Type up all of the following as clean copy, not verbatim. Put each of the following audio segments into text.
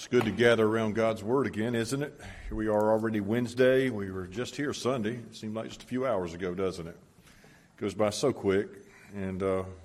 It's good to gather around God's Word again, isn't it? Here we are already Wednesday. We were just here Sunday. It seemed like just a few hours ago, doesn't it? It goes by so quick. And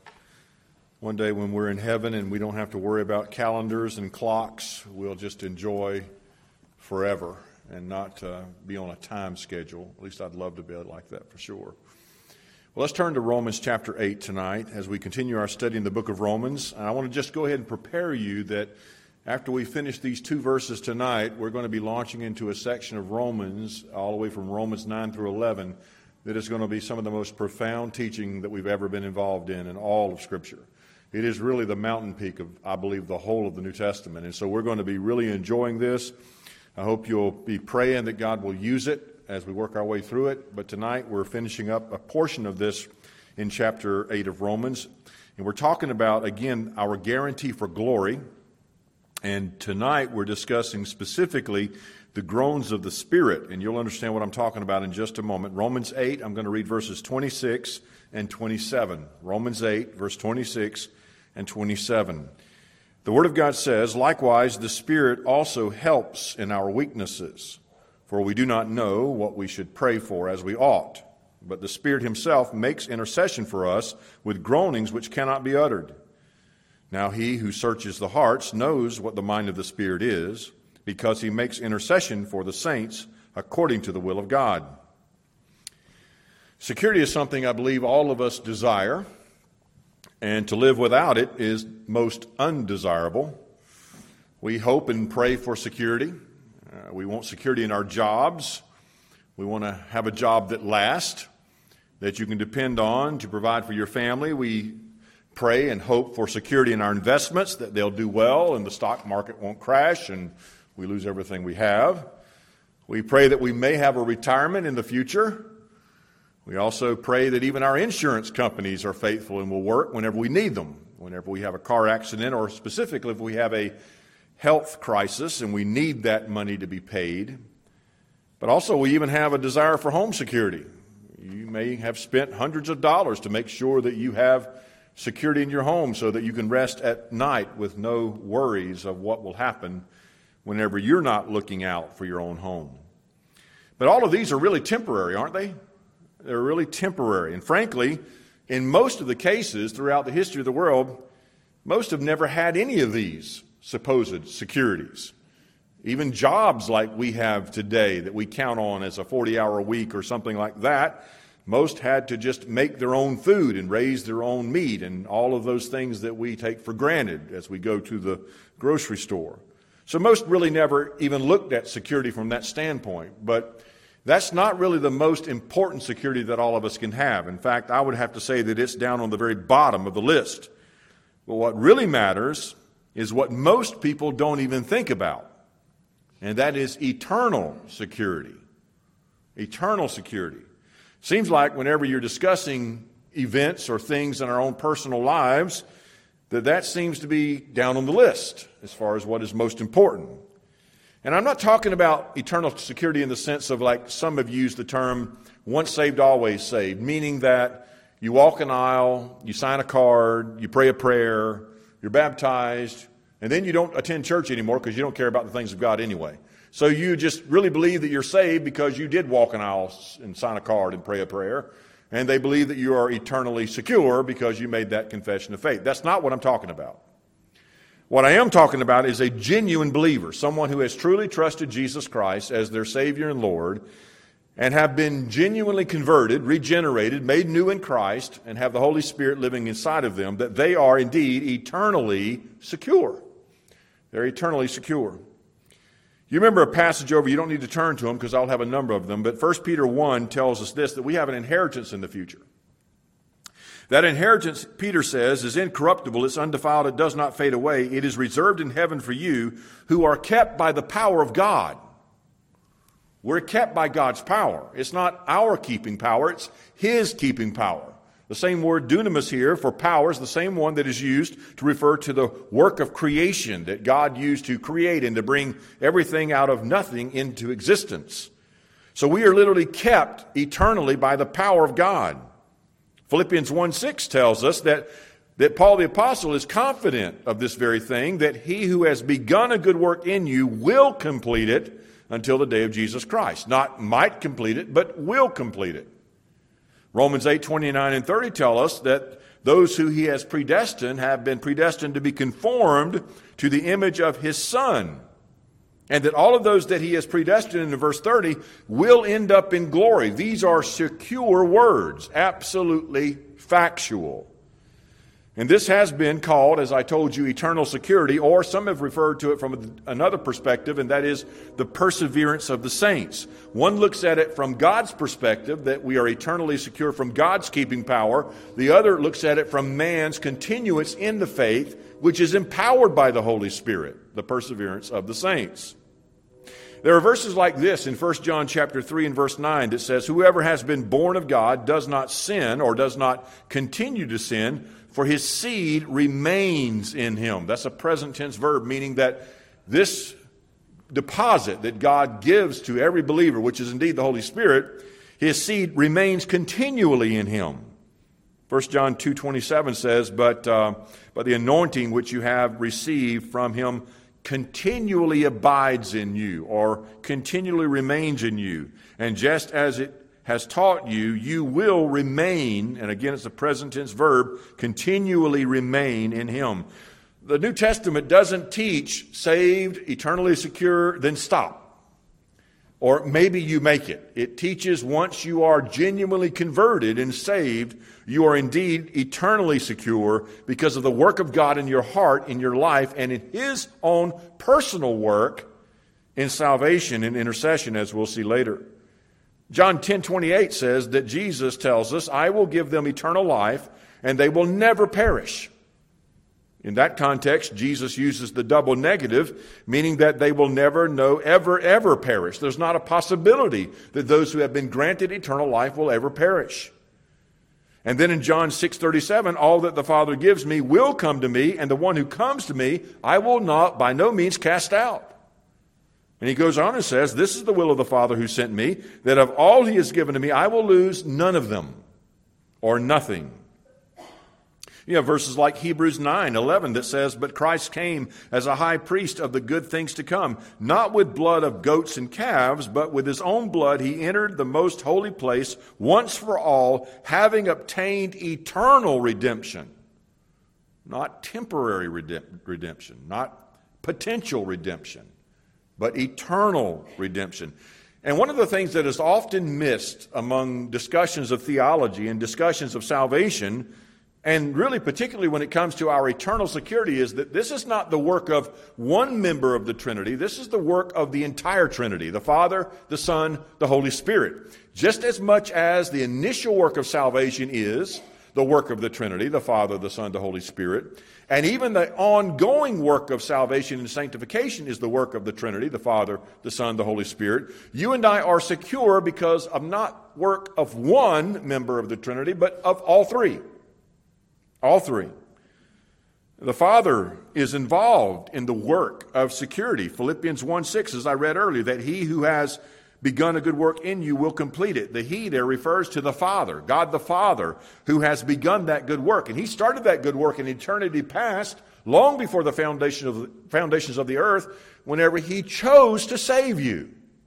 one day when we're in heaven and we don't have to worry about calendars and clocks, we'll just enjoy forever and not be on a time schedule. At least I'd love to be like that for sure. Well, let's turn to Romans chapter 8 tonight as we continue our study in the book of Romans. And I want to just go ahead and prepare you that after we finish these two verses tonight, we're going to be launching into a section of Romans, all the way from Romans 9 through 11, that is going to be some of the most profound teaching that we've ever been involved in all of Scripture. It is really the mountain peak of, I believe, the whole of the New Testament. And so we're going to be really enjoying this. I hope you'll be praying that God will use it as we work our way through it. But tonight we're finishing up a portion of this in chapter 8 of Romans. And we're talking about, again, our guarantee for glory. And tonight we're discussing specifically the groans of the Spirit. And you'll understand what I'm talking about in just a moment. Romans 8, I'm going to read verses 26 and 27. Romans 8, verse 26 and 27. The Word of God says, "Likewise, the Spirit also helps in our weaknesses. For we do not know what we should pray for as we ought. But the Spirit Himself makes intercession for us with groanings which cannot be uttered. Now He who searches the hearts knows what the mind of the Spirit is, because He makes intercession for the saints according to the will of God." Security is something I believe all of us desire, and to live without it is most undesirable. We hope and pray for security. We want security in our jobs. We want to have a job that lasts, that you can depend on to provide for your family. We pray and hope for security in our investments, that they'll do well and the stock market won't crash and we lose everything we have. We pray that we may have a retirement in the future. We also pray that even our insurance companies are faithful and will work whenever we need them, whenever we have a car accident, or specifically if we have a health crisis and we need that money to be paid. But also we even have a desire for home security. You may have spent hundreds of dollars to make sure that you have security in your home so that you can rest at night with no worries of what will happen whenever you're not looking out for your own home. But all of these are really temporary, aren't they? They're really temporary. And frankly, in most of the cases throughout the history of the world, most have never had any of these supposed securities. Even jobs like we have today that we count on as a 40-hour week or something like that, most had to just make their own food and raise their own meat and all of those things that we take for granted as we go to the grocery store. So most really never even looked at security from that standpoint. But that's not really the most important security that all of us can have. In fact, I would have to say that it's down on the very bottom of the list. But what really matters is what most people don't even think about. And that is eternal security. Eternal security. Seems like whenever you're discussing events or things in our own personal lives, that seems to be down on the list as far as what is most important. And I'm not talking about eternal security in the sense of, like some have used the term, once saved, always saved, meaning that you walk an aisle, you sign a card, you pray a prayer, you're baptized, and then you don't attend church anymore because you don't care about the things of God anyway. So you just really believe that you're saved because you did walk an aisle and sign a card and pray a prayer. And they believe that you are eternally secure because you made that confession of faith. That's not what I'm talking about. What I am talking about is a genuine believer, someone who has truly trusted Jesus Christ as their Savior and Lord, and have been genuinely converted, regenerated, made new in Christ, and have the Holy Spirit living inside of them, that they are indeed eternally secure. They're eternally secure. You remember a passage over, you don't need to turn to them because I'll have a number of them, but 1 Peter 1 tells us this, that we have an inheritance in the future. That inheritance, Peter says, is incorruptible, it's undefiled, it does not fade away. It is reserved in heaven for you who are kept by the power of God. We're kept by God's power. It's not our keeping power, it's His keeping power. The same word dunamis here for power is the same one that is used to refer to the work of creation that God used to create and to bring everything out of nothing into existence. So we are literally kept eternally by the power of God. Philippians 1:6 tells us that that Paul the Apostle is confident of this very thing, that he who has begun a good work in you will complete it until the day of Jesus Christ. Not might complete it, but will complete it. Romans 8:29 and 30 tell us that those who he has predestined have been predestined to be conformed to the image of his Son. And that all of those that he has predestined in verse 30 will end up in glory. These are secure words, absolutely factual. And this has been called, as I told you, eternal security, or some have referred to it from another perspective, and that is the perseverance of the saints. One looks at it from God's perspective, that we are eternally secure from God's keeping power. The other looks at it from man's continuance in the faith, which is empowered by the Holy Spirit, the perseverance of the saints. There are verses like this in 1 John chapter 3 and verse 9 that says, "Whoever has been born of God does not sin or does not continue to sin, for his seed remains in him." That's a present tense verb, meaning that this deposit that God gives to every believer, which is indeed the Holy Spirit, his seed remains continually in him. 1 John 2:27 says, but the anointing which you have received from him continually abides in you, or continually remains in you. And just as it has taught you, you will remain, and again it's a present tense verb, continually remain in him. The New Testament doesn't teach saved, eternally secure, then stop. Or maybe you make it. It teaches once you are genuinely converted and saved, you are indeed eternally secure because of the work of God in your heart, in your life, and in his own personal work in salvation and intercession, as we'll see later. John 10:28 says that Jesus tells us, "I will give them eternal life, and they will never perish." In that context, Jesus uses the double negative, meaning that they will never, ever perish. There's not a possibility that those who have been granted eternal life will ever perish. And then in John 6:37, "All that the Father gives me will come to me, and the one who comes to me I will not by no means cast out." And he goes on and says, "This is the will of the Father who sent me, that of all he has given to me, I will lose none of them," or nothing. You have verses like Hebrews 9:11 that says, "But Christ came as a high priest of the good things to come, not with blood of goats and calves, but with his own blood he entered the most holy place once for all, having obtained eternal redemption." Not temporary redemption, not potential redemption, but eternal redemption. And one of the things that is often missed among discussions of theology and discussions of salvation, and really particularly when it comes to our eternal security, is that this is not the work of one member of the Trinity. This is the work of the entire Trinity, the Father, the Son, the Holy Spirit. Just as much as the initial work of salvation is the work of the Trinity, the Father, the Son, the Holy Spirit, and even the ongoing work of salvation and sanctification is the work of the Trinity, the Father, the Son, the Holy Spirit. You and I are secure because of not work of one member of the Trinity, but of all three. All three. The Father is involved in the work of security. Philippians 1:6, as I read earlier, that he who has begun a good work in you will complete it. The he there refers to the Father, God the Father, who has begun that good work. And he started that good work in eternity past, long before the foundations of the earth, whenever he chose to save you.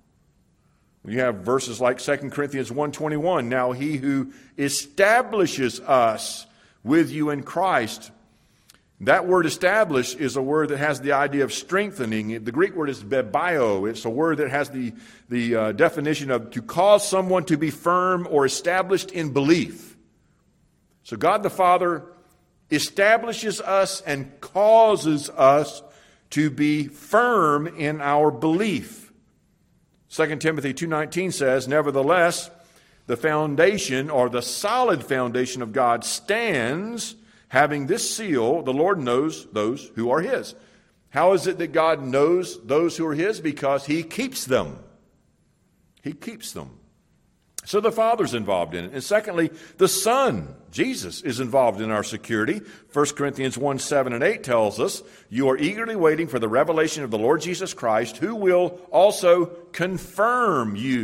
You have verses like 2 Corinthians 1:21, "Now he who establishes us with you in Christ." That word establish is a word that has the idea of strengthening. The Greek word is bebio. It's a word that has the definition of to cause someone to be firm or established in belief. So God the Father establishes us and causes us to be firm in our belief. 2 Timothy 2:19 says, "Nevertheless, the foundation or the solid foundation of God stands, having this seal, the Lord knows those who are his." How is it that God knows those who are his? Because he keeps them. He keeps them. So the Father's involved in it. And secondly, the Son, Jesus, is involved in our security. 1 Corinthians 1:7 and 8 tells us, "You are eagerly waiting for the revelation of the Lord Jesus Christ, who will also confirm you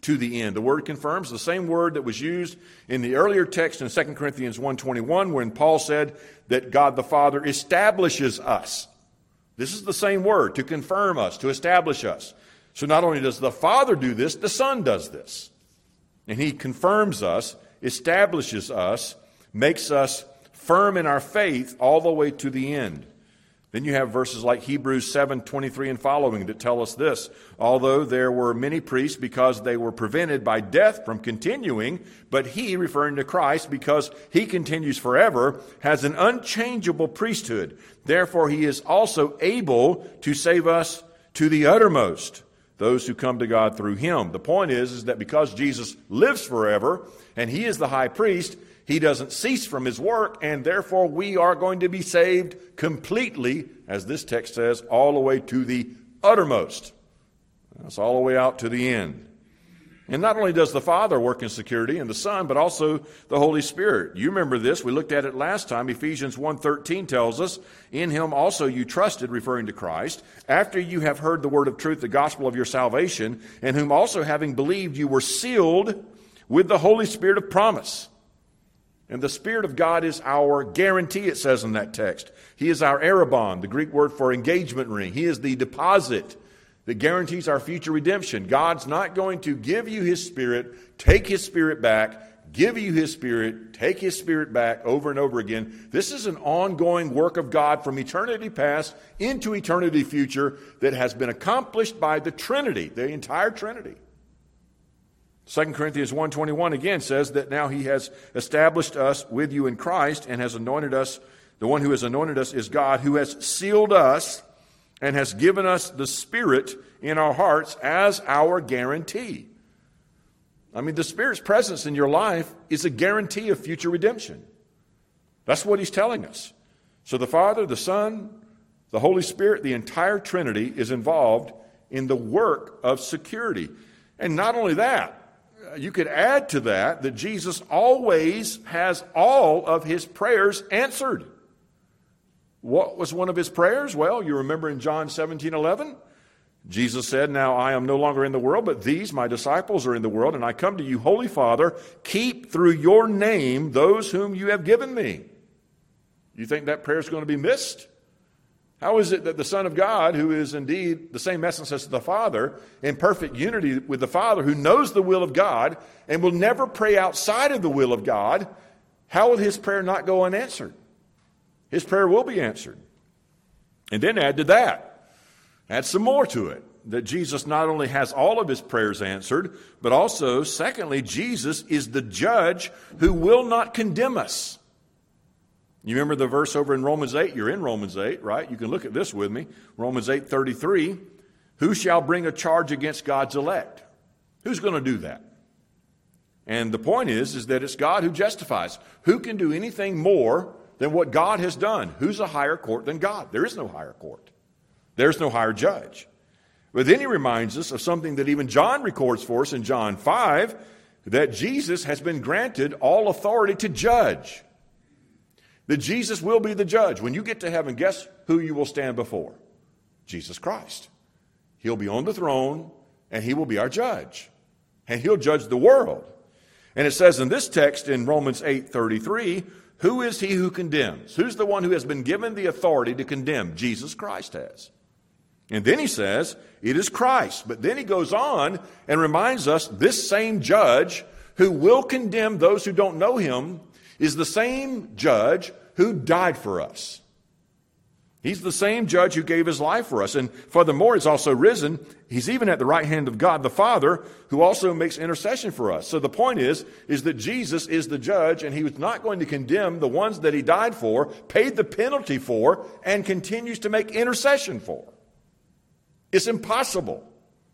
to the end. The word confirms, the same word that was used in the earlier text in 2 Corinthians 1:21 when Paul said that God the Father establishes us. This is the same word, to confirm us, to establish us. So not only does the Father do this, the Son does this. And He confirms us, establishes us, makes us firm in our faith all the way to the end. Then you have verses like Hebrews 7:23 and following that tell us this: although there were many priests because they were prevented by death from continuing, but He, referring to Christ, because He continues forever, has an unchangeable priesthood. Therefore He is also able to save us to the uttermost, those who come to God through Him. The point is that because Jesus lives forever and He is the high priest, He doesn't cease from His work, and therefore we are going to be saved completely, as this text says, all the way to the uttermost. That's all the way out to the end. And not only does the Father work in security and the Son, but also the Holy Spirit. You remember this. We looked at it last time. Ephesians 1:13 tells us, in Him also you trusted, referring to Christ, after you have heard the word of truth, the gospel of your salvation, in whom also having believed you were sealed with the Holy Spirit of promise. And the Spirit of God is our guarantee, it says in that text. He is our arrabon, the Greek word for engagement ring. He is the deposit that guarantees our future redemption. God's not going to give you His Spirit, take His Spirit back, give you His Spirit, take His Spirit back over and over again. This is an ongoing work of God from eternity past into eternity future that has been accomplished by the Trinity, the entire Trinity. 2 Corinthians 1:21 again says that now He has established us with you in Christ and has anointed us. The one who has anointed us is God, who has sealed us and has given us the Spirit in our hearts as our guarantee. I mean, the Spirit's presence in your life is a guarantee of future redemption. That's what He's telling us. So the Father, the Son, the Holy Spirit, the entire Trinity is involved in the work of security. And not only that, you could add to that Jesus always has all of His prayers answered. What was one of His prayers? Well, you remember in John 17:11, Jesus said, now I am no longer in the world, but these, my disciples, are in the world, and I come to you, Holy Father, keep through your name those whom you have given me. You think that prayer is going to be missed? How is it that the Son of God, who is indeed the same essence as the Father, in perfect unity with the Father, who knows the will of God and will never pray outside of the will of God, how will His prayer not go unanswered? His prayer will be answered. And then add to that, add some more to it, that Jesus not only has all of His prayers answered, but also, secondly, Jesus is the judge who will not condemn us. You remember the verse over in Romans 8? You're in Romans 8, right? You can look at this with me. Romans 8:33. Who shall bring a charge against God's elect? Who's going to do that? And the point is that it's God who justifies. Who can do anything more than what God has done? Who's a higher court than God? There is no higher court. There's no higher judge. But then he reminds us of something that even John records for us in John 5, that Jesus has been granted all authority to judge. That Jesus will be the judge. When you get to heaven, guess who you will stand before? Jesus Christ. He'll be on the throne, and He will be our judge. And He'll judge the world. And it says in this text in Romans 8:33, who is He who condemns? Who's the one who has been given the authority to condemn? Jesus Christ has. And then he says, it is Christ. But then he goes on and reminds us this same judge who will condemn those who don't know Him is the same judge who died for us. He's the same judge who gave His life for us. And furthermore, He's also risen. He's even at the right hand of God the Father, who also makes intercession for us. So the point is that Jesus is the judge, and He was not going to condemn the ones that He died for, paid the penalty for, and continues to make intercession for. It's impossible.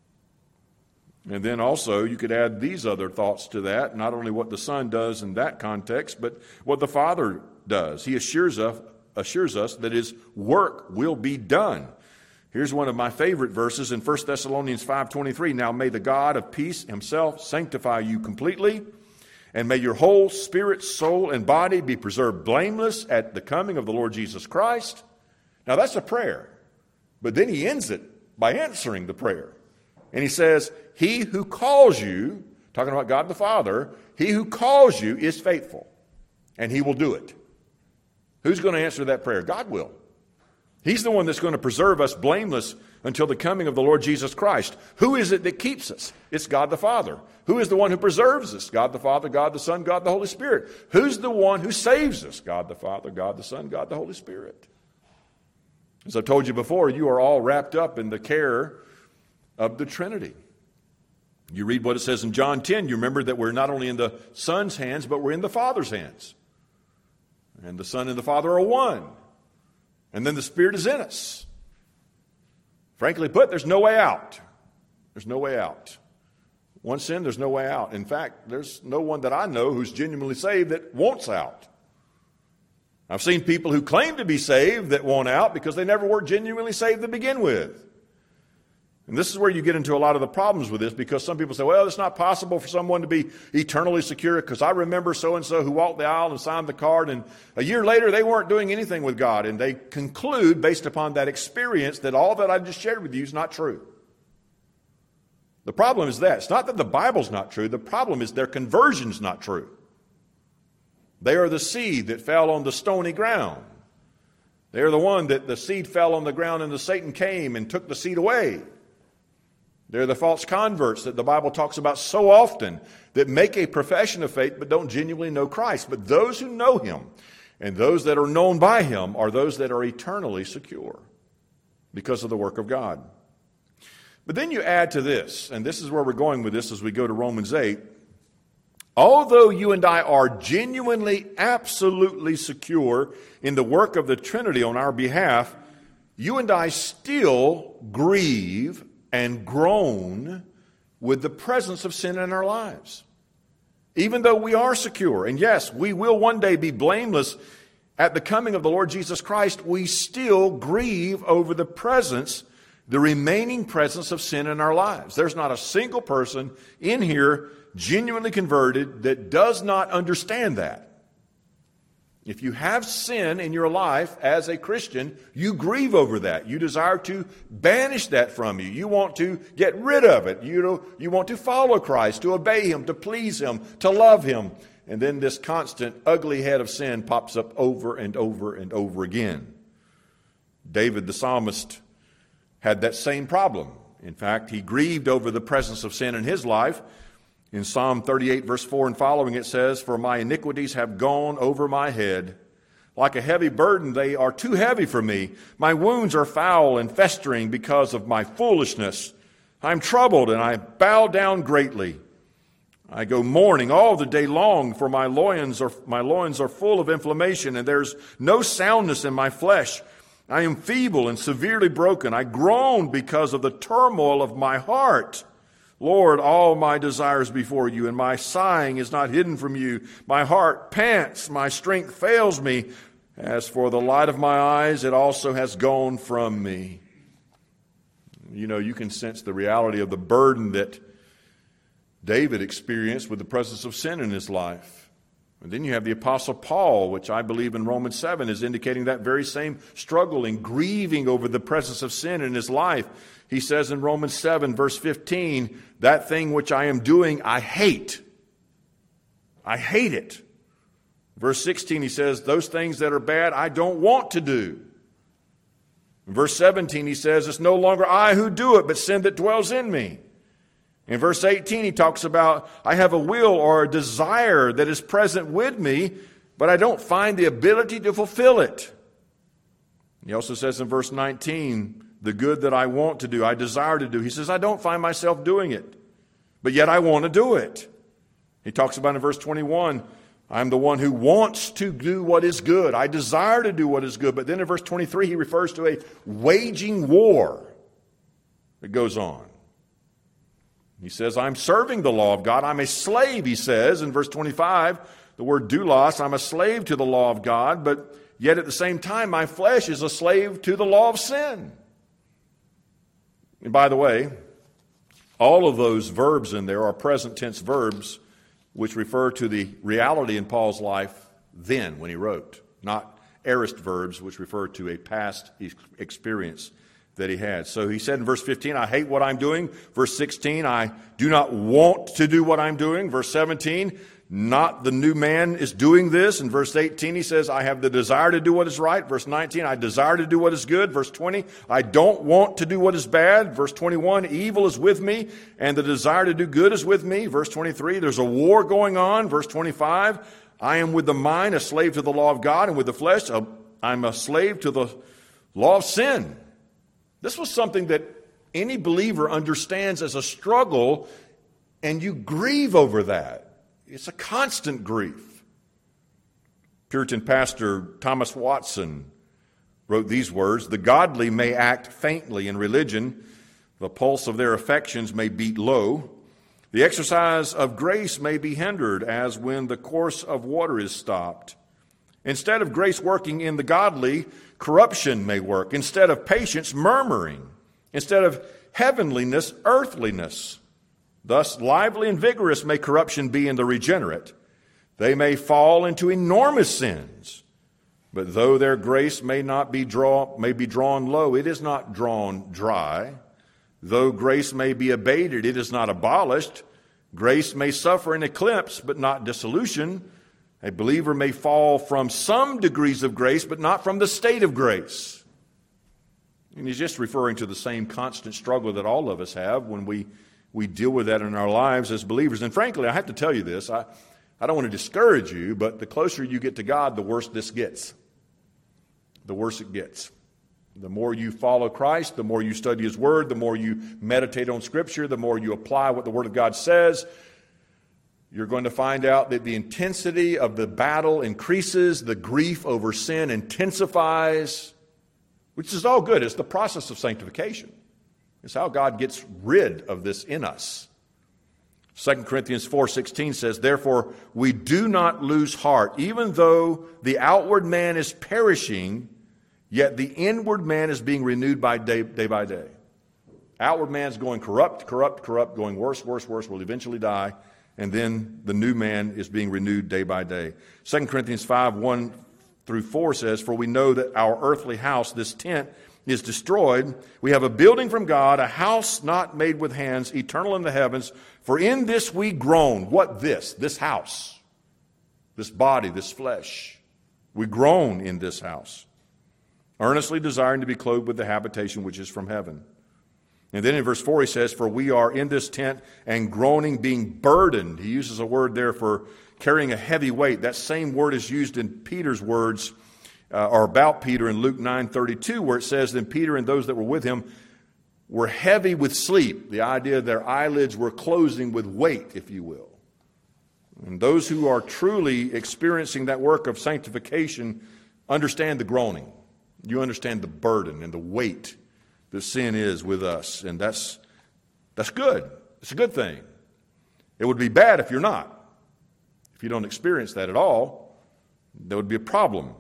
And then also you could add these other thoughts to that, not only what the Son does in that context, but what the Father does. He assures us that His work will be done. Here's one of my favorite verses in 1 Thessalonians 5:23. Now may the God of peace Himself sanctify you completely, and may your whole spirit, soul, and body be preserved blameless at the coming of the Lord Jesus Christ. Now that's a prayer, but then he ends it by answering the prayer. And he says, he who calls you, talking about God the Father, he who calls you is faithful, and he will do it. Who's going to answer that prayer? God will. He's the one that's going to preserve us blameless until the coming of the Lord Jesus Christ. Who is it that keeps us? It's God the Father. Who is the one who preserves us? God the Father, God the Son, God the Holy Spirit. Who's the one who saves us? God the Father, God the Son, God the Holy Spirit. As I've told you before, you are all wrapped up in the care of the Trinity. You read what it says in John 10, you remember that we're not only in the Son's hands, but we're in the Father's hands. And the Son and the Father are one. And then the Spirit is in us. Frankly put, there's no way out. There's no way out. Once sin, there's no way out. In fact, there's no one that I know who's genuinely saved that wants out. I've seen people who claim to be saved that want out because they never were genuinely saved to begin with. And this is where you get into a lot of the problems with this, because some people say, well, it's not possible for someone to be eternally secure because I remember so-and-so who walked the aisle and signed the card, and a year later they weren't doing anything with God. And they conclude, based upon that experience, that all that I just shared with you is not true. The problem is that. It's not that the Bible's not true. The problem is their conversion's not true. They are the seed that fell on the stony ground. They are the one that the seed fell on the ground and the Satan came and took the seed away. They're the false converts that the Bible talks about so often that make a profession of faith but don't genuinely know Christ. But those who know Him and those that are known by Him are those that are eternally secure because of the work of God. But then you add to this, and this is where we're going with this as we go to Romans 8. Although you and I are genuinely, absolutely secure in the work of the Trinity on our behalf, you and I still grieve and groan with the presence of sin in our lives. Even though we are secure, and yes, we will one day be blameless at the coming of the Lord Jesus Christ, we still grieve over the presence, the remaining presence of sin in our lives. There's not a single person in here genuinely converted that does not understand that. If you have sin in your life as a Christian, you grieve over that. You desire to banish that from you. You want to get rid of it. You want to follow Christ, to obey Him, to please Him, to love Him. And then this constant ugly head of sin pops up over and over and over again. David the psalmist had that same problem. In fact, he grieved over the presence of sin in his life. In Psalm 38, verse 4 and following, it says, "For my iniquities have gone over my head. Like a heavy burden, they are too heavy for me. My wounds are foul and festering because of my foolishness. I am troubled and I bow down greatly. I go mourning all the day long, for my loins are full of inflammation, and there's no soundness in my flesh. I am feeble and severely broken. I groan because of the turmoil of my heart. Lord, all my desires before you, and my sighing is not hidden from you. My heart pants, my strength fails me. As for the light of my eyes, it also has gone from me." You know, you can sense the reality of the burden that David experienced with the presence of sin in his life. And then you have the Apostle Paul, which I believe in Romans 7 is indicating that very same struggle and grieving over the presence of sin in his life. He says in Romans 7, verse 15, "That thing which I am doing, I hate. I hate it." Verse 16, he says, "Those things that are bad, I don't want to do." In verse 17, he says, "It's no longer I who do it, but sin that dwells in me." In verse 18, he talks about, "I have a will or a desire that is present with me, but I don't find the ability to fulfill it." He also says in verse 19, "The good that I want to do, I desire to do." He says, "I don't find myself doing it, but yet I want to do it." He talks about in verse 21, "I'm the one who wants to do what is good. I desire to do what is good." But then in verse 23, he refers to a waging war that goes on. He says, "I'm serving the law of God. I'm a slave," he says in verse 25, the word doulos, "I'm a slave to the law of God, but yet at the same time my flesh is a slave to the law of sin." And by the way, all of those verbs in there are present tense verbs which refer to the reality in Paul's life then when he wrote, not aorist verbs which refer to a past experience that he had. So he said in verse 15, I hate what I'm doing. Verse 16, I do not want to do what I'm doing. Verse 17, not the new man is doing this. In verse 18, he says, I have the desire to do what is right. Verse 19, I desire to do what is good. Verse 20, I don't want to do what is bad. Verse 21, evil is with me, and the desire to do good is with me. Verse 23, there's a war going on. Verse 25, I am with the mind a slave to the law of God, and with the flesh I'm a slave to the law of sin. This was something that any believer understands as a struggle, and you grieve over that. It's a constant grief. Puritan pastor Thomas Watson wrote these words, the godly may act faintly in religion, the pulse of their affections may beat low, the exercise of grace may be hindered as when the course of water is stopped. Instead of grace working in the godly, corruption may work. Instead of patience, murmuring. Instead of heavenliness, earthliness. Thus, lively and vigorous may corruption be in the regenerate. They may fall into enormous sins. But though their grace may be drawn low, it is not drawn dry. Though grace may be abated, it is not abolished. Grace may suffer an eclipse, but not dissolution. A believer may fall from some degrees of grace, but not from the state of grace. And he's just referring to the same constant struggle that all of us have when we deal with that in our lives as believers. And frankly, I have to tell you this, I don't want to discourage you, but the closer you get to God, the worse this gets. The worse it gets. The more you follow Christ, the more you study His Word, the more you meditate on Scripture, the more you apply what the Word of God says, you're going to find out that the intensity of the battle increases, the grief over sin intensifies, which is all good. It's the process of sanctification. It's how God gets rid of this in us. 2 Corinthians 4:16 says, therefore we do not lose heart, even though the outward man is perishing, yet the inward man is being renewed day by day. Outward man's going corrupt, going worse, will eventually die. And then the new man is being renewed day by day. 2 Corinthians 5:1-4 says, for we know that our earthly house, this tent, is destroyed. We have a building from God, a house not made with hands, eternal in the heavens. For in this we groan. What this? This house. This body, this flesh. We groan in this house, earnestly desiring to be clothed with the habitation which is from heaven. And then in verse 4 he says, for we are in this tent and groaning, being burdened. He uses a word there for carrying a heavy weight. That same word is used in Peter's words, or about Peter in Luke 9:32, where it says, then Peter and those that were with him were heavy with sleep. The idea their eyelids were closing with weight, if you will. And those who are truly experiencing that work of sanctification understand the groaning. You understand the burden and the weight that sin is with us, and that's good. It's a good thing. It would be bad if you're not. If you don't experience that at all, there would be a problem.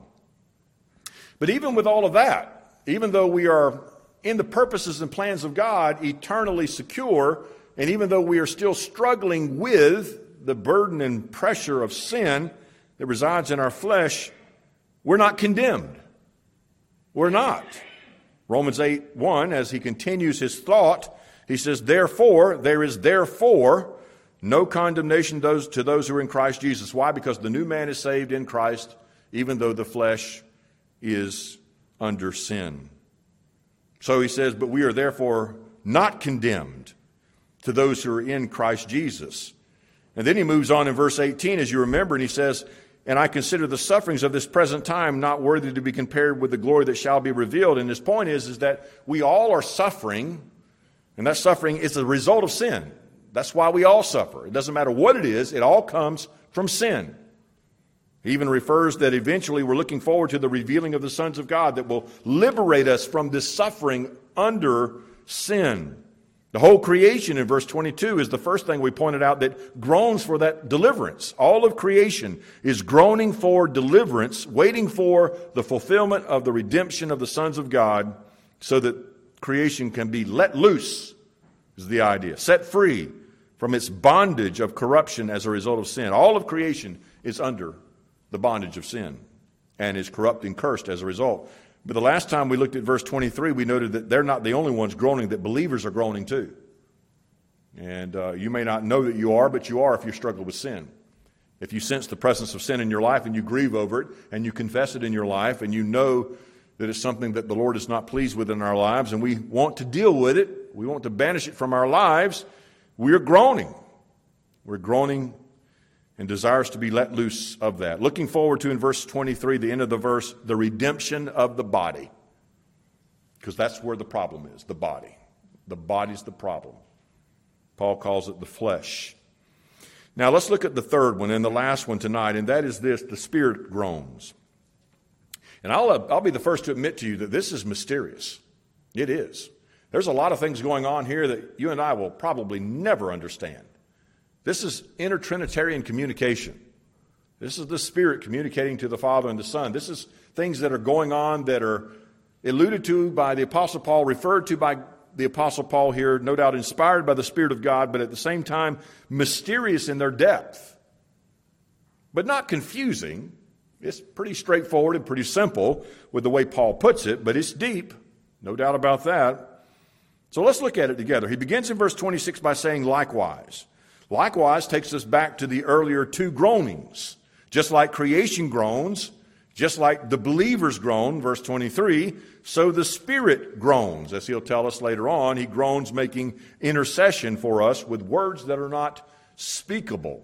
But even with all of that, even though we are in the purposes and plans of God eternally secure, and even though we are still struggling with the burden and pressure of sin that resides in our flesh, we're not condemned. We're not. Romans 8:1, as he continues his thought, he says, therefore, there is therefore no condemnation to those who are in Christ Jesus. Why? Because the new man is saved in Christ, even though the flesh is under sin. So he says, but we are therefore not condemned to those who are in Christ Jesus. And then he moves on in verse 18, as you remember, and he says, and I consider the sufferings of this present time not worthy to be compared with the glory that shall be revealed. And his point is that we all are suffering, and that suffering is a result of sin. That's why we all suffer. It doesn't matter what it is, it all comes from sin. He even refers that eventually we're looking forward to the revealing of the sons of God that will liberate us from this suffering under sin. The whole creation in verse 22 is the first thing we pointed out that groans for that deliverance. All of creation is groaning for deliverance, waiting for the fulfillment of the redemption of the sons of God so that creation can be let loose, is the idea, set free from its bondage of corruption as a result of sin. All of creation is under the bondage of sin and is corrupt and cursed as a result. But the last time we looked at verse 23, we noted that they're not the only ones groaning, that believers are groaning too. And you may not know that you are, but you are if you struggle with sin. If you sense the presence of sin in your life and you grieve over it and you confess it in your life and you know that it's something that the Lord is not pleased with in our lives and we want to deal with it, we want to banish it from our lives, we're groaning. We're groaning and desires to be let loose of that. Looking forward to, in verse 23, the end of the verse, the redemption of the body. Because that's where the problem is, the body. The body's the problem. Paul calls it the flesh. Now let's look at the third one and the last one tonight, and that is this: the Spirit groans. And I'll be the first to admit to you that this is mysterious. It is. There's a lot of things going on here that you and I will probably never understand. This is intertrinitarian communication. This is the Spirit communicating to the Father and the Son. This is things that are going on that are alluded to by the Apostle Paul, referred to by the Apostle Paul here, no doubt inspired by the Spirit of God, but at the same time mysterious in their depth. But not confusing. It's pretty straightforward and pretty simple with the way Paul puts it, but it's deep, no doubt about that. So let's look at it together. He begins in verse 26 by saying, likewise. Likewise takes us back to the earlier two groanings. Just like creation groans, just like the believers groan, verse 23, so the Spirit groans. As he'll tell us later on, he groans making intercession for us with words that are not speakable.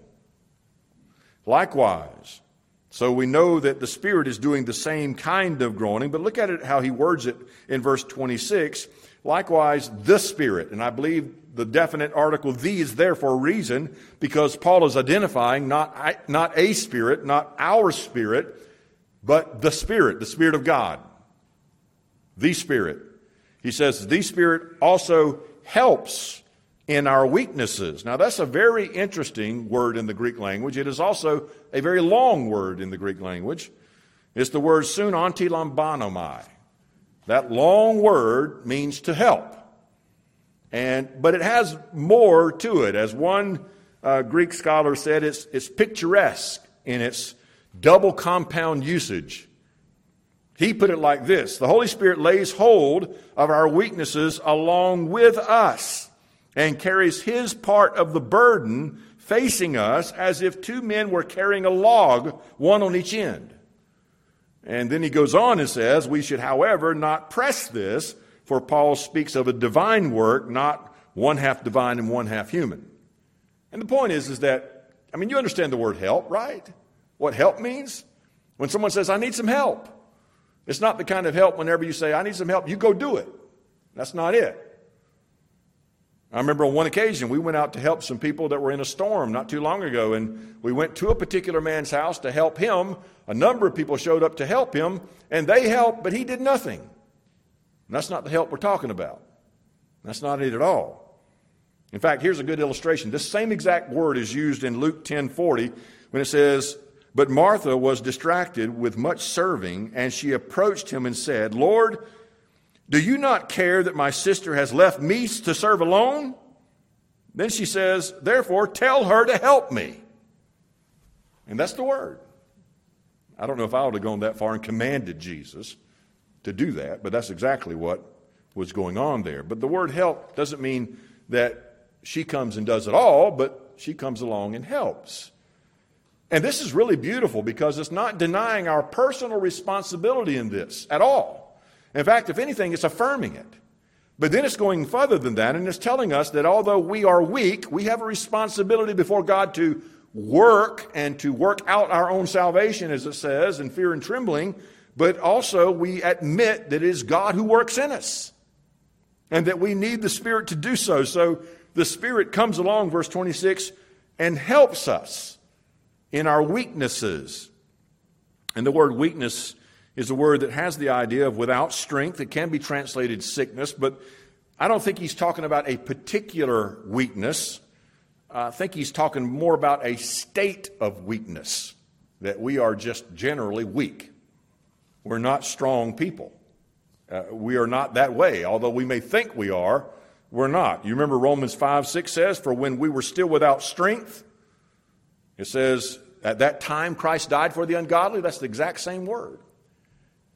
Likewise. So we know that the Spirit is doing the same kind of groaning, but look at it how he words it in verse 26. Likewise, the Spirit, and I believe the definite article "the" is there for a reason, because Paul is identifying not a spirit, not our spirit, but the Spirit of God. The Spirit. He says, the Spirit also helps in our weaknesses. Now that's a very interesting word in the Greek language. It is also a very long word in the Greek language. It's the word sun antilambanomai. That long word means to help. But it has more to it. As one Greek scholar said, it's picturesque in its double compound usage. He put it like this: the Holy Spirit lays hold of our weaknesses along with us and carries his part of the burden facing us as if two men were carrying a log, one on each end. And then he goes on and says, we should, however, not press this, for Paul speaks of a divine work, not one half divine and one half human. And the point is that, you understand the word help, right? What help means? When someone says, I need some help. It's not the kind of help whenever you say, I need some help, you go do it. That's not it. I remember on one occasion we went out to help some people that were in a storm not too long ago, and we went to a particular man's house to help him. A number of people showed up to help him, and they helped, but he did nothing. And that's not the help we're talking about. That's not it at all. In fact, here's a good illustration. This same exact word is used in Luke 10:40 when it says, but Martha was distracted with much serving, and she approached him and said, Lord, do you not care that my sister has left me to serve alone? Then she says, therefore, tell her to help me. And that's the word. I don't know if I would have gone that far and commanded Jesus to do that, but that's exactly what was going on there. But the word help doesn't mean that she comes and does it all, but she comes along and helps. And this is really beautiful because it's not denying our personal responsibility in this at all. In fact, if anything, it's affirming it. But then it's going further than that, and it's telling us that although we are weak, we have a responsibility before God to work and to work out our own salvation, as it says, in fear and trembling, but also we admit that it is God who works in us and that we need the Spirit to do so. So the Spirit comes along, verse 26, and helps us in our weaknesses. And the word weakness is a word that has the idea of without strength. It can be translated sickness, but I don't think he's talking about a particular weakness. I think he's talking more about a state of weakness, that we are just generally weak. We're not strong people. We are not that way. Although we may think we are, we're not. You remember Romans 5:6 says, for when we were still without strength, it says, at that time Christ died for the ungodly. That's the exact same word.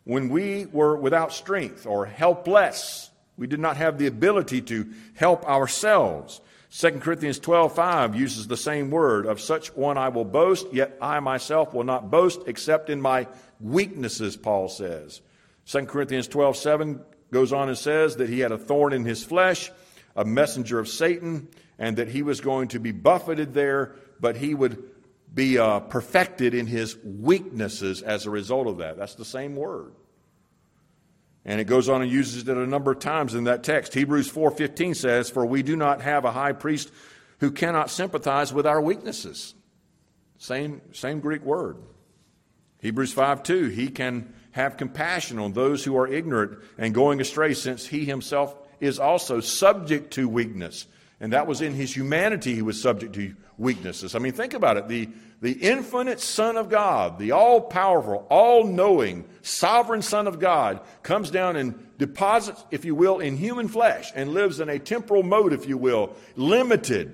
when we were without strength or helpless. We did not have the ability to help ourselves. 2 Corinthians 12:5 uses the same word. Of such one I will boast, yet I myself will not boast except in my weaknesses, Paul says. 2 Corinthians 12:7 goes on and says that he had a thorn in his flesh, a messenger of Satan, and that he was going to be buffeted there, but he would be perfected in his weaknesses as a result of that. That's the same word. And it goes on and uses it a number of times in that text. Hebrews 4:15 says, "For we do not have a high priest who cannot sympathize with our weaknesses." Same Greek word. Hebrews 5:2, he can have compassion on those who are ignorant and going astray, since he himself is also subject to weakness. And that was in his humanity he was subject to weaknesses. I mean, think about it. The infinite Son of God, the all-powerful, all-knowing, sovereign Son of God comes down and deposits, if you will, in human flesh and lives in a temporal mode, if you will, limited.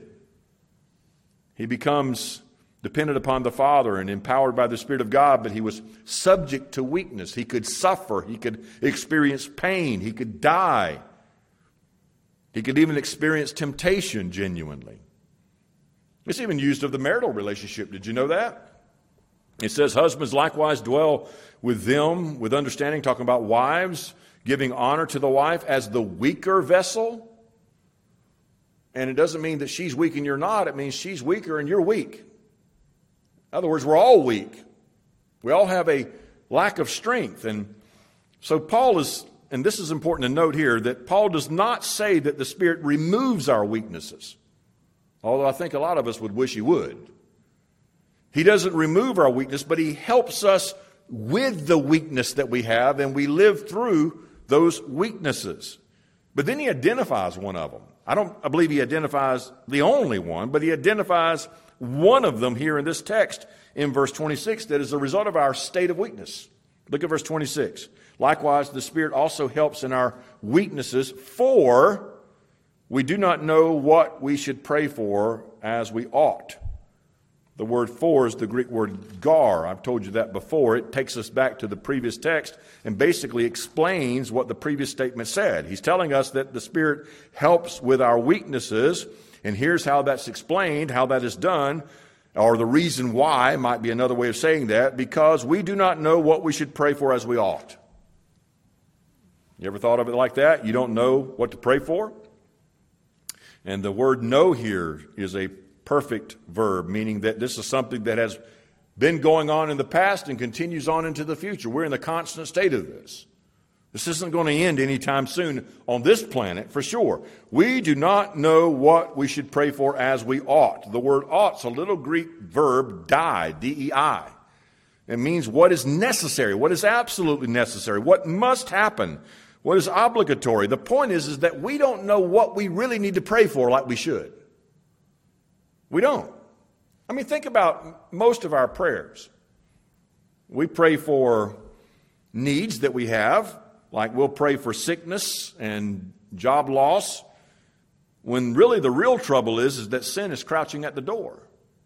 He becomes dependent upon the Father and empowered by the Spirit of God, but he was subject to weakness. He could suffer. He could experience pain. He could die. He could even experience temptation genuinely. It's even used of the marital relationship. Did you know that? It says, husbands likewise dwell with them with understanding, talking about wives, giving honor to the wife as the weaker vessel. And it doesn't mean that she's weak and you're not. It means she's weaker and you're weak. In other words, we're all weak. We all have a lack of strength. And so Paul is, and this is important to note here, that Paul does not say that the Spirit removes our weaknesses. Although I think a lot of us would wish he would. He doesn't remove our weakness, but he helps us with the weakness that we have, and we live through those weaknesses. But then he identifies one of them. I believe he identifies the only one, but he identifies one of them here in this text in verse 26 that is the result of our state of weakness. Look at verse 26. Likewise, the Spirit also helps in our weaknesses, for we do not know what we should pray for as we ought. The word for is the Greek word gar. I've told you that before. It takes us back to the previous text and basically explains what the previous statement said. He's telling us that the Spirit helps with our weaknesses, and here's how that's explained, how that is done, or the reason why might be another way of saying that, because we do not know what we should pray for as we ought. You ever thought of it like that? You don't know what to pray for? And the word know here is a perfect verb, meaning that this is something that has been going on in the past and continues on into the future. We're in the constant state of this. This isn't going to end anytime soon on this planet, for sure. We do not know what we should pray for as we ought. The word ought's a little Greek verb, dei, D-E-I. It means what is necessary, what is absolutely necessary, what must happen, what is obligatory. The point is that we don't know what we really need to pray for like we should. We don't. I mean, think about most of our prayers. We pray for needs that we have, like we'll pray for sickness and job loss, when really the real trouble is that sin is crouching at the door.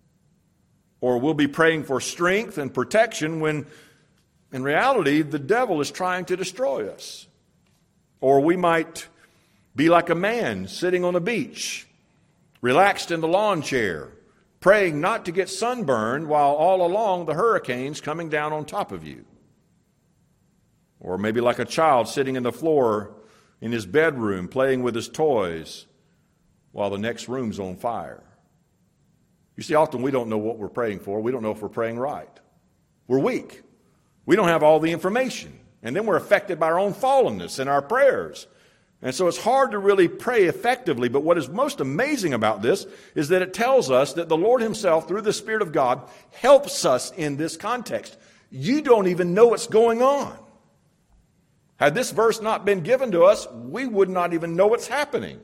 Or we'll be praying for strength and protection when in reality the devil is trying to destroy us. Or we might be like a man sitting on a beach, relaxed in the lawn chair, praying not to get sunburned while all along the hurricane's coming down on top of you. Or maybe like a child sitting in the floor in his bedroom playing with his toys while the next room's on fire. You see, often we don't know what we're praying for. We don't know if we're praying right. We're weak. We don't have all the information. And then we're affected by our own fallenness in our prayers. And so it's hard to really pray effectively. But what is most amazing about this is that it tells us that the Lord himself, through the Spirit of God, helps us in this context. You don't even know what's going on. Had this verse not been given to us, we would not even know what's happening.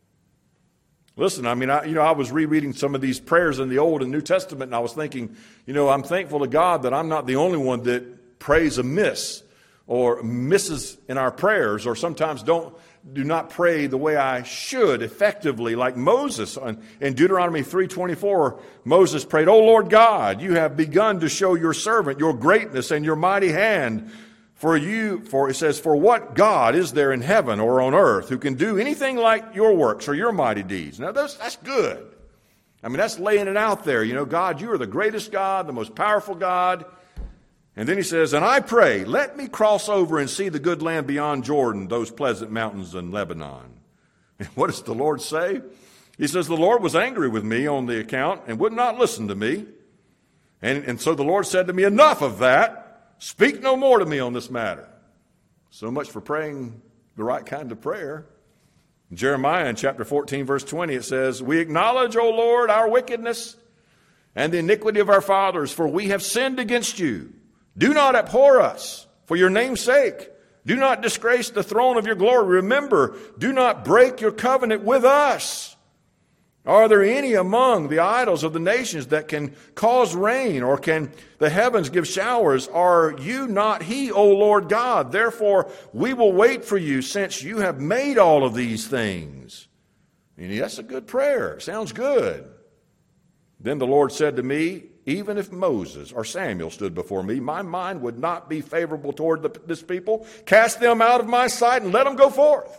Listen, I mean, I was rereading some of these prayers in the Old and New Testament, and I was thinking, I'm thankful to God that I'm not the only one that prays amiss or misses in our prayers, or sometimes do not pray the way I should effectively, like Moses. In Deuteronomy 3:24, Moses prayed, "O Lord God, you have begun to show your servant your greatness and your mighty hand. For it says, for what God is there in heaven or on earth who can do anything like your works or your mighty deeds? Now that's good. I mean, that's laying it out there. You know, God, you are the greatest God, the most powerful God. And then he says, and I pray, let me cross over and see the good land beyond Jordan, those pleasant mountains in Lebanon. And what does the Lord say? He says, the Lord was angry with me on the account and would not listen to me. And so the Lord said to me, enough of that. Speak no more to me on this matter. So much for praying the right kind of prayer. In Jeremiah in chapter 14, verse 20, it says, we acknowledge, O Lord, our wickedness and the iniquity of our fathers, for we have sinned against you. Do not abhor us for your name's sake. Do not disgrace the throne of your glory. Remember, do not break your covenant with us. Are there any among the idols of the nations that can cause rain, or can the heavens give showers? Are you not he, O Lord God? Therefore, we will wait for you, since you have made all of these things. And that's a good prayer. Sounds good. Then the Lord said to me, even if Moses or Samuel stood before me, my mind would not be favorable toward this people. Cast them out of my sight and let them go forth.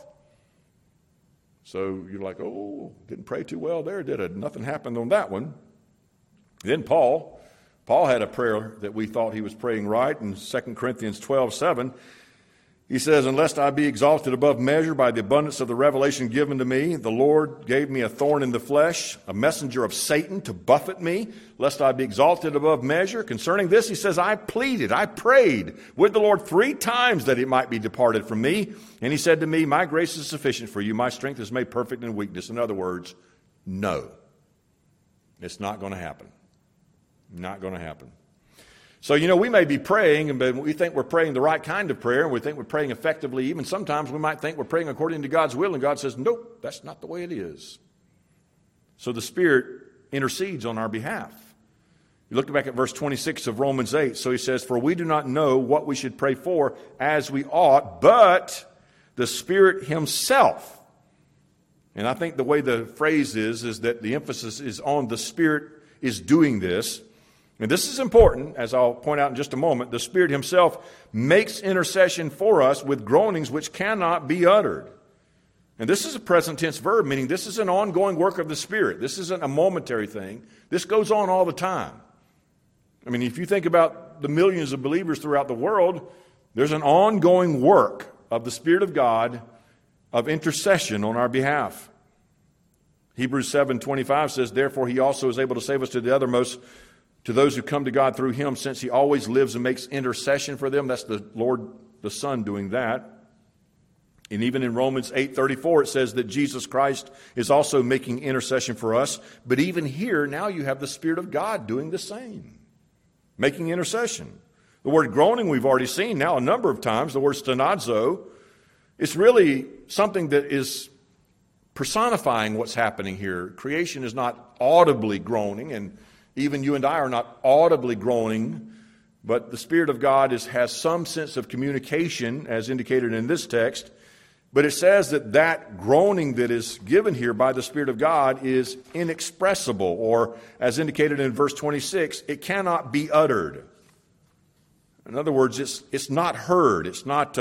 So you're like, oh, didn't pray too well there, did it? Nothing happened on that one. Then Paul had a prayer that we thought he was praying right in 2 Corinthians 12:7. He says, unless I be exalted above measure by the abundance of the revelation given to me, the Lord gave me a thorn in the flesh, a messenger of Satan to buffet me, lest I be exalted above measure. Concerning this, he says, I prayed with the Lord 3 times that it might be departed from me. And he said to me, my grace is sufficient for you. My strength is made perfect in weakness. In other words, no. It's not going to happen. Not going to happen. So, you know, we may be praying, but we think we're praying the right kind of prayer, and we think we're praying effectively. Even sometimes we might think we're praying according to God's will, and God says, nope, that's not the way it is. So the Spirit intercedes on our behalf. You look back at verse 26 of Romans 8. So he says, for we do not know what we should pray for as we ought, but the Spirit himself. And I think the way the phrase is that the emphasis is on the Spirit is doing this. And this is important, as I'll point out in just a moment. The Spirit himself makes intercession for us with groanings which cannot be uttered. And this is a present tense verb, meaning this is an ongoing work of the Spirit. This isn't a momentary thing. This goes on all the time. I mean, if you think about the millions of believers throughout the world, there's an ongoing work of the Spirit of God of intercession on our behalf. Hebrews 7:25 says, therefore he also is able to save us to the uttermost, to those who come to God through him, since he always lives and makes intercession for them. That's the Lord, the Son, doing that. And even in Romans 8:34, it says that Jesus Christ is also making intercession for us. But even here, now you have the Spirit of God doing the same, making intercession. The word groaning we've already seen now a number of times. The word stenazo, it's really something that is personifying what's happening here. Creation is not audibly groaning, and even you and I are not audibly groaning, but the Spirit of God has some sense of communication, as indicated in this text. But it says that groaning that is given here by the Spirit of God is inexpressible, or as indicated in verse 26, it cannot be uttered. In other words, it's not heard. It's not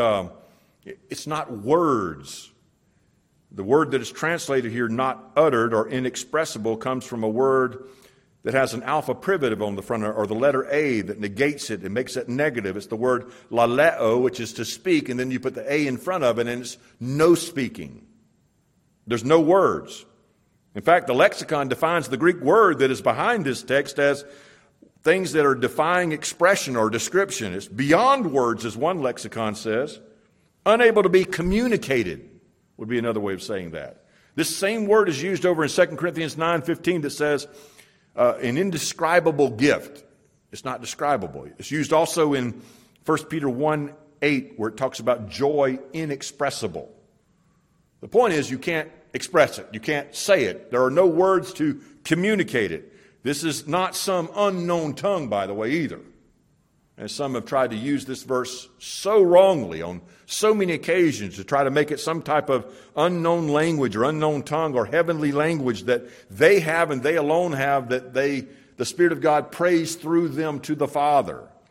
words. The word that is translated here, not uttered or inexpressible, comes from a word that has an alpha privative on the front, or the letter A that negates it and makes it negative. It's the word laleo, which is to speak, and then you put the A in front of it, and it's no speaking. There's no words. In fact, the lexicon defines the Greek word that is behind this text as things that are defying expression or description. It's beyond words, as one lexicon says. Unable to be communicated would be another way of saying that. This same word is used over in 2 Corinthians 9:15 that says, an indescribable gift. It's not describable. It's used also in 1 Peter 1:8, where it talks about joy inexpressible. The point is, you can't express it. You can't say it. There are no words to communicate it. This is not some unknown tongue, by the way, either. And some have tried to use this verse so wrongly on so many occasions to try to make it some type of unknown language or unknown tongue or heavenly language that they have and they alone have, that the Spirit of God prays through them to the Father.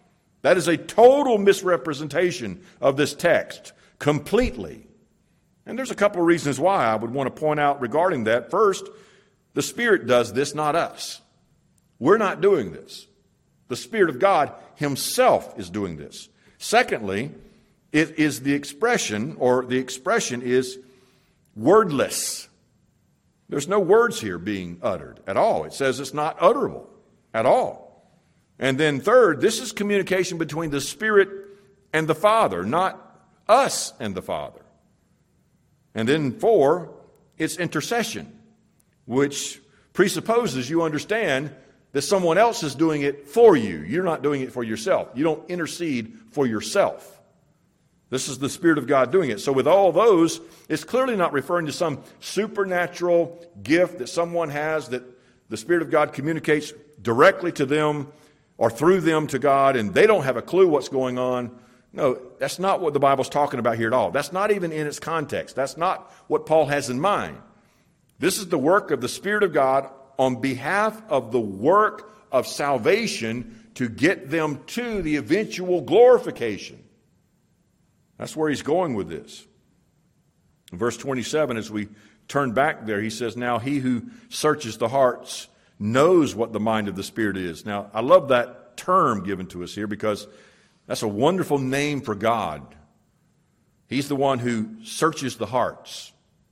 That is a total misrepresentation of this text, completely. And there's a couple of reasons why I would want to point out regarding that. First, the Spirit does this, not us. We're not doing this. The Spirit of God Himself is doing this. Secondly, it is the expression is wordless. There's no words here being uttered at all. It says it's not utterable at all. And then third, this is communication between the Spirit and the Father, not us and the Father. And then four, it's intercession, which presupposes you understand that someone else is doing it for you. You're not doing it for yourself. You don't intercede for yourself. This is the Spirit of God doing it. So with all those, it's clearly not referring to some supernatural gift that someone has that the Spirit of God communicates directly to them or through them to God, and they don't have a clue what's going on. No, that's not what the Bible's talking about here at all. That's not even in its context. That's not what Paul has in mind. This is the work of the Spirit of God on behalf of the work of salvation to get them to the eventual glorification. That's where he's going with this. In verse 27, as we turn back there, he says, "Now he who searches the hearts knows what the mind of the Spirit is." Now, I love that term given to us here because that's a wonderful name for God. He's the one who searches the hearts.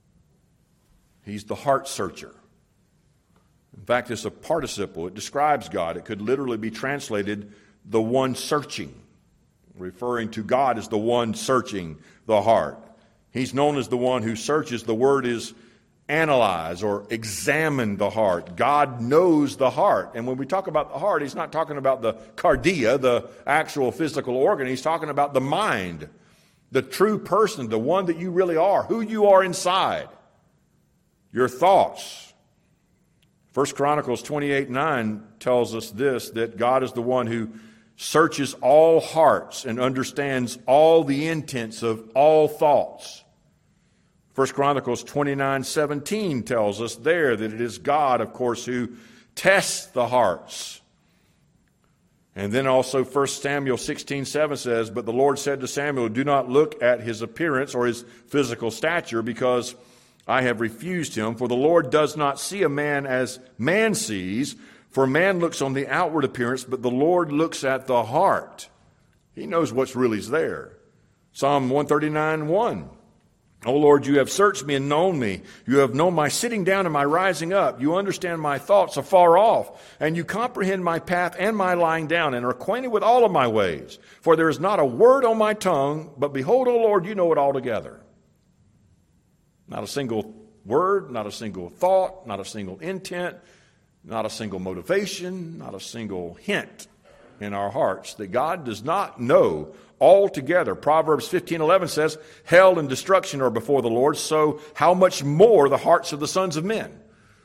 He's the heart searcher. In fact, it's a participle. It describes God. It could literally be translated the one searching, referring to God as the one searching the heart. He's known as the one who searches. The word is analyze or examine the heart. God knows the heart. And when we talk about the heart, he's not talking about the cardia, the actual physical organ. He's talking about the mind, the true person, the one that you really are, who you are inside, your thoughts. 1 Chronicles 28:9 tells us this, that God is the one who searches all hearts and understands all the intents of all thoughts. 1 Chronicles 29:17 tells us there that it is God, of course, who tests the hearts. And then also 1 Samuel 16:7 says, "But the Lord said to Samuel, do not look at his appearance or his physical stature, because I have refused him. For the Lord does not see a man as man sees, for man looks on the outward appearance, but the Lord looks at the heart." He knows what's really there. Psalm 139:1. "O Lord, you have searched me and known me. You have known my sitting down and my rising up. You understand my thoughts afar off, and you comprehend my path and my lying down, and are acquainted with all of my ways. For there is not a word on my tongue, but behold, O Lord, you know it altogether." Not a single word, not a single thought, not a single intent, not a single motivation, not a single hint in our hearts that God does not know altogether. Proverbs 15:11 says, "Hell and destruction are before the Lord, so how much more the hearts of the sons of men."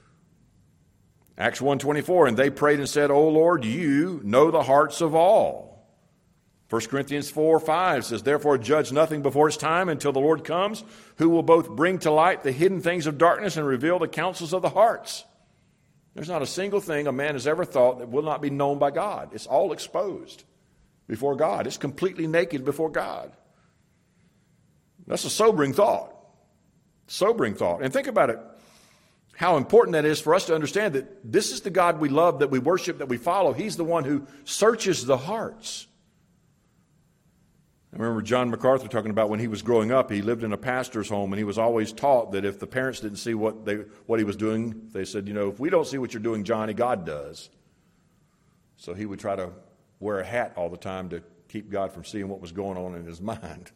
Acts 1:24, "And they prayed and said, O Lord, you know the hearts of all." 1 Corinthians 4:5 says, "Therefore judge nothing before its time until the Lord comes, who will both bring to light the hidden things of darkness and reveal the counsels of the hearts." There's not a single thing a man has ever thought that will not be known by God. It's all exposed before God. It's completely naked before God. That's a sobering thought. Sobering thought. And think about it, how important that is for us to understand that this is the God we love, that we worship, that we follow. He's the one who searches the hearts. I remember John MacArthur talking about when he was growing up, he lived in a pastor's home, and he was always taught that if the parents didn't see what he was doing, they said, if we don't see what you're doing, Johnny, God does. So he would try to wear a hat all the time to keep God from seeing what was going on in his mind.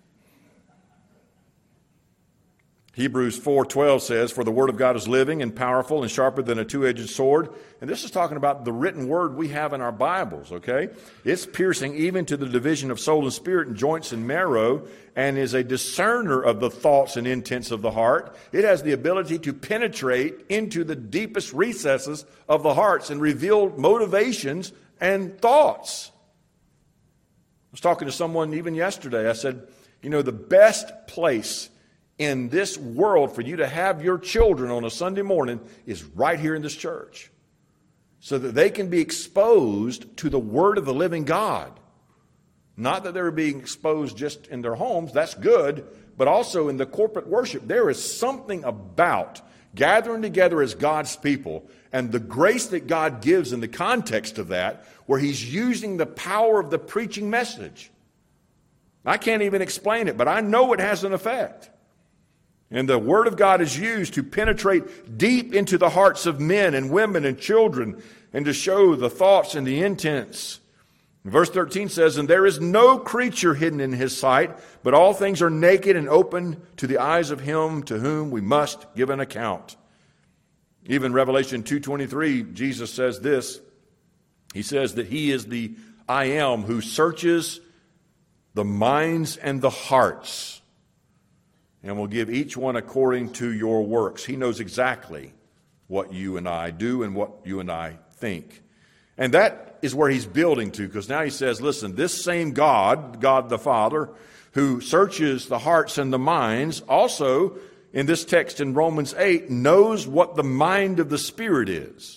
Hebrews 4:12 says, "For the word of God is living and powerful and sharper than a two-edged sword." And this is talking about the written word we have in our Bibles, okay? "It's piercing even to the division of soul and spirit and joints and marrow, and is a discerner of the thoughts and intents of the heart." It has the ability to penetrate into the deepest recesses of the hearts and reveal motivations and thoughts. I was talking to someone even yesterday. I said, the best place in this world for you to have your children on a Sunday morning is right here in this church, so that they can be exposed to the Word of the living God, Not that they were being exposed just in their homes, that's good, but also in the corporate worship. There is something about gathering together as God's people and the grace that God gives in the context of that, where He's using the power of the preaching message. I can't even explain it, but I know it has an effect. And the Word of God is used to penetrate deep into the hearts of men and women and children and to show the thoughts and the intents. Verse 13 says, "And there is no creature hidden in His sight, but all things are naked and open to the eyes of Him to whom we must give an account." Even Revelation 2:23, Jesus says this. He says that He is the I Am who searches the minds and the hearts, and will give each one according to your works. He knows exactly what you and I do and what you and I think. And that is where He's building to, because now He says, listen, this same God, God the Father, who searches the hearts and the minds, also in this text in Romans 8, knows what the mind of the Spirit is.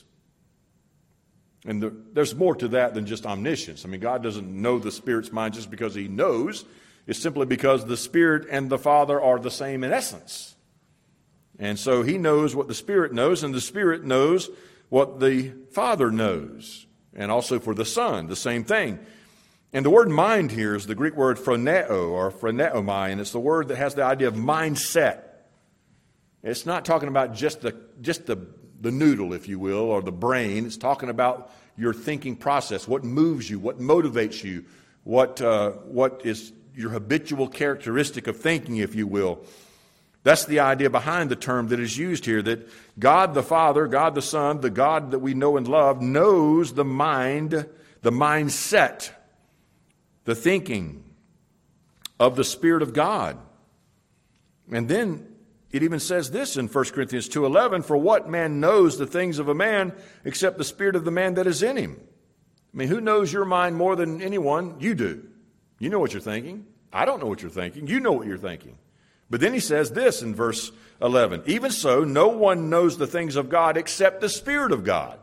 And there's more to that than just omniscience. I mean, God doesn't know the Spirit's mind just because He knows. It's simply because the Spirit and the Father are the same in essence. And so He knows what the Spirit knows, and the Spirit knows what the Father knows. And also for the Son, the same thing. And the word mind here is the Greek word phroneo or phroneomai, and it's the word that has the idea of mindset. It's not talking about just the noodle, if you will, or the brain. It's talking about your thinking process, what moves you, what motivates you, what is your habitual characteristic of thinking, if you will. That's the idea behind the term that is used here, that God the Father, God the Son, the God that we know and love, knows the mind, the mindset, the thinking of the Spirit of God. And then it even says this in 1 Corinthians 2:11, "For what man knows the things of a man except the spirit of the man that is in him?" I mean, who knows your mind more than anyone? You do. You know what you're thinking. I don't know what you're thinking. You know what you're thinking. But then he says this in verse 11, "Even so, no one knows the things of God except the Spirit of God."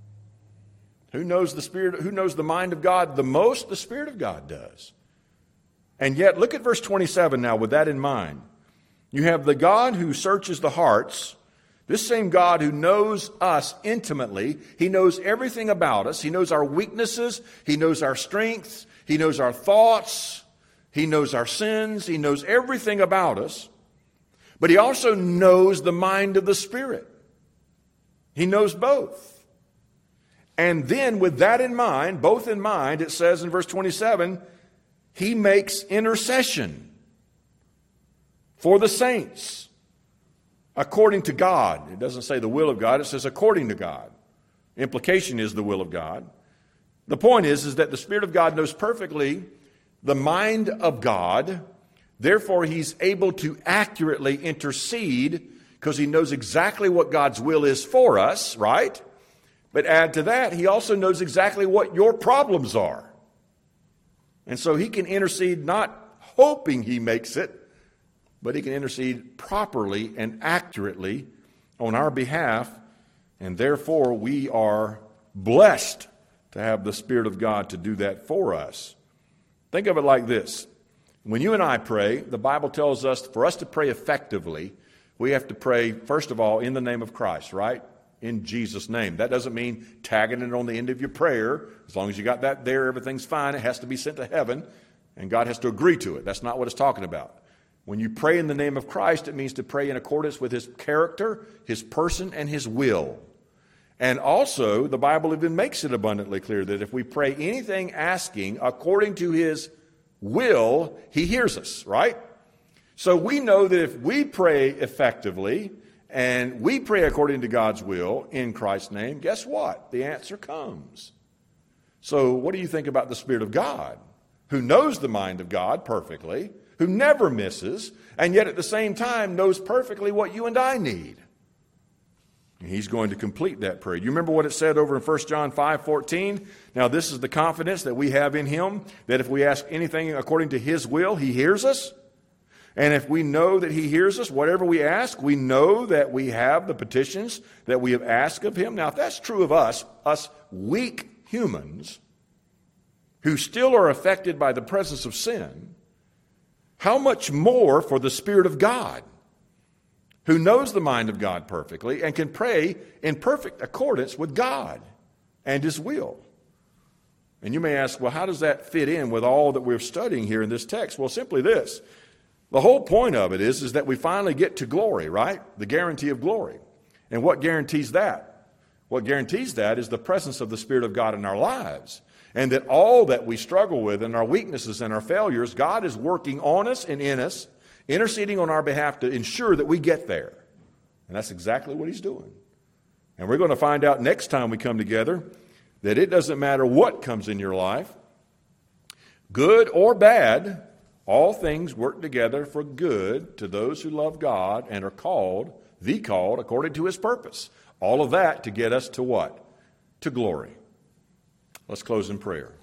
Who knows the Spirit? Who knows the mind of God the most? The Spirit of God does. And yet, look at verse 27 now with that in mind. You have the God who searches the hearts, this same God who knows us intimately. He knows everything about us. He knows our weaknesses. He knows our strengths. He knows our thoughts. He knows our sins. He knows everything about us. But He also knows the mind of the Spirit. He knows both. And then with that in mind, both in mind, it says in verse 27, He makes intercession for the saints, according to God. It doesn't say the will of God, it says according to God. Implication is the will of God. The point is that the Spirit of God knows perfectly the mind of God. Therefore, He's able to accurately intercede because He knows exactly what God's will is for us, right? But add to that, He also knows exactly what your problems are. And so He can intercede not hoping He makes it, but He can intercede properly and accurately on our behalf, and therefore we are blessed to have the Spirit of God to do that for us. Think of it like this. When you and I pray, the Bible tells us for us to pray effectively, we have to pray, first of all, in the name of Christ, right? In Jesus' name. That doesn't mean tagging it on the end of your prayer. As long as you got that there, everything's fine. It has to be sent to heaven, and God has to agree to it. That's not what it's talking about. When you pray in the name of Christ, it means to pray in accordance with His character, His person, and His will. And also, the Bible even makes it abundantly clear that if we pray anything asking according to His will, He hears us, right? So we know that if we pray effectively and we pray according to God's will in Christ's name, guess what? The answer comes. So what do you think about the Spirit of God, who knows the mind of God perfectly, who never misses, and yet at the same time knows perfectly what you and I need? And He's going to complete that prayer. You remember what it said over in 1 John 5:14? Now this is the confidence that we have in Him, that if we ask anything according to His will, He hears us. And if we know that He hears us, whatever we ask, we know that we have the petitions that we have asked of Him. Now if that's true of us weak humans, who still are affected by the presence of sin, how much more for the Spirit of God, who knows the mind of God perfectly and can pray in perfect accordance with God and His will. And you may ask, well, how does that fit in with all that we're studying here in this text? Well, simply this. The whole point of it is that we finally get to glory, right? The guarantee of glory. And what guarantees that? What guarantees that is the presence of the Spirit of God in our lives. And that all that we struggle with and our weaknesses and our failures, God is working on us and in us, interceding on our behalf to ensure that we get there. And that's exactly what He's doing. And we're going to find out next time we come together that it doesn't matter what comes in your life, good or bad, all things work together for good to those who love God and are called according to His purpose. All of that to get us to what? To glory. Let's close in prayer.